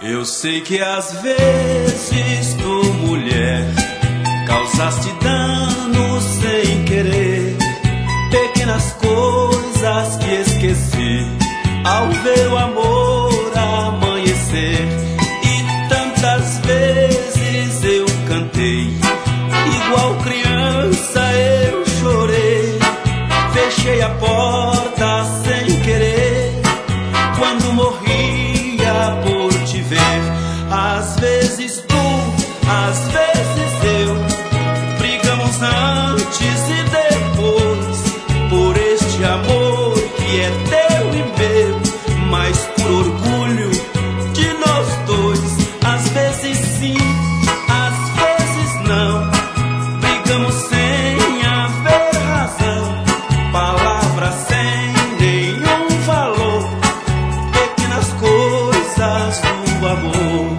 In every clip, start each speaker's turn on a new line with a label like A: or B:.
A: Eu sei que às vezes tu, mulher, causaste dano sem querer, pequenas coisas que esqueci ao ver o amor amanhecer. E tantas vezes eu cantei, igual criança eu chorei, fechei a porta sem querer quando morria por te ver. Às vezes tu, às vezes eu, brigamos antes e depois por este amor que é teu e meu, mas por orgulho de nós dois. Às vezes sim, às vezes não, brigamos sem haver razão, palavras sem nenhum valor, pequenas coisas do amor.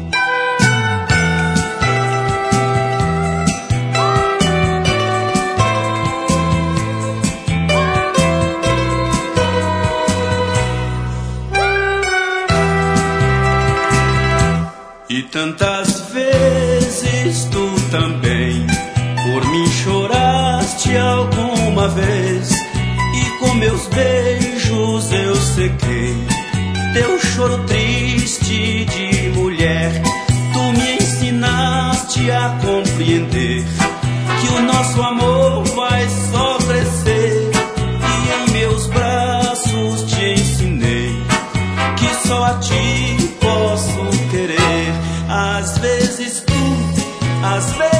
A: E tantas vezes tu também por mim choraste alguma vez, e com meus beijos eu sequei teu choro triste de mulher. Tu me ensinaste a compreender que o nosso amor vai só crescer, e em meus braços te ensinei que só a ti posso querer. Às vezes tu, às vezes